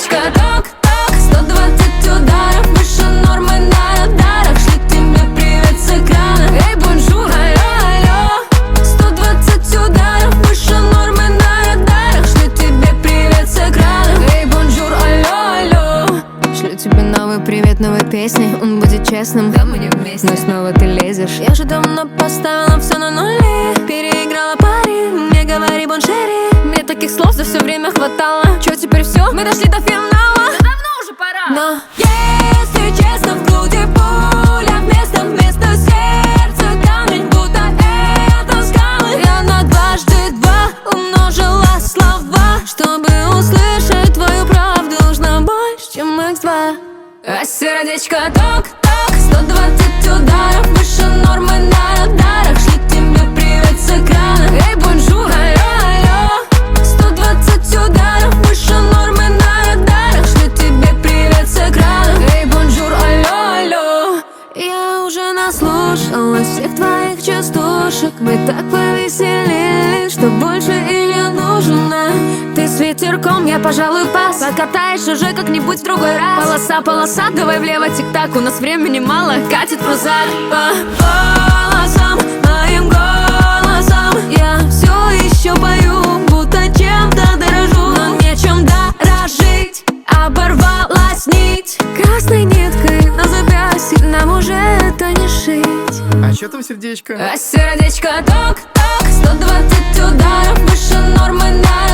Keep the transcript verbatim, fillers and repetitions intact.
сердечко ток-ток, сто двадцать ударов выше нормы на радарах. Шлю тебе привет с экрана. Эй, бонжур, алло, алло. Сто двадцать ударов выше нормы на радарах. Шлю тебе привет с экрана. Эй, бонжур, алло, алло. Шлю тебе новый привет, новой песни. Он будет честным, да мы не вместе, но снова ты лезешь. Я же давно поставила все на нули, переиграла пари, не говори боншери. Мне таких слов за все время хватало. Чё, теперь все, мы дошли до финала? Да давно уже пора. Но если честно, в груди пуля вместо, вместо сердца камень, будто это скалы. Я на дважды два умножила слова, чтобы услышать твою правду. Нужно больше, чем икс два. А сердечко ток-ток, сто двадцать ударов выше нормы на радарах. Шлю тебе привет с экрана. Эй, бонжур, алло, алло. Сто двадцать ударов выше нормы на радарах. Шлю тебе привет с экрана. Эй, бонжур, алло, алло. Я уже наслушалась всех твоих частушек. Мы так повеселились, что больше и не нужно. Ты с ветерком, я, пожалуй, пас. Покатаешь уже как-нибудь в другой раз. Полоса, полоса, давай влево, тик-так. У нас времени мало, катит крузак. По полосам, моим голосом я все еще пою, будто чем-то дорожу. Но нечем дорожить, оборвалась нить красной ниткой на запястье. Нам уже это не шить. А чё там сердечко? А сердечко ток-ток, сто двадцать ударов выше нормы на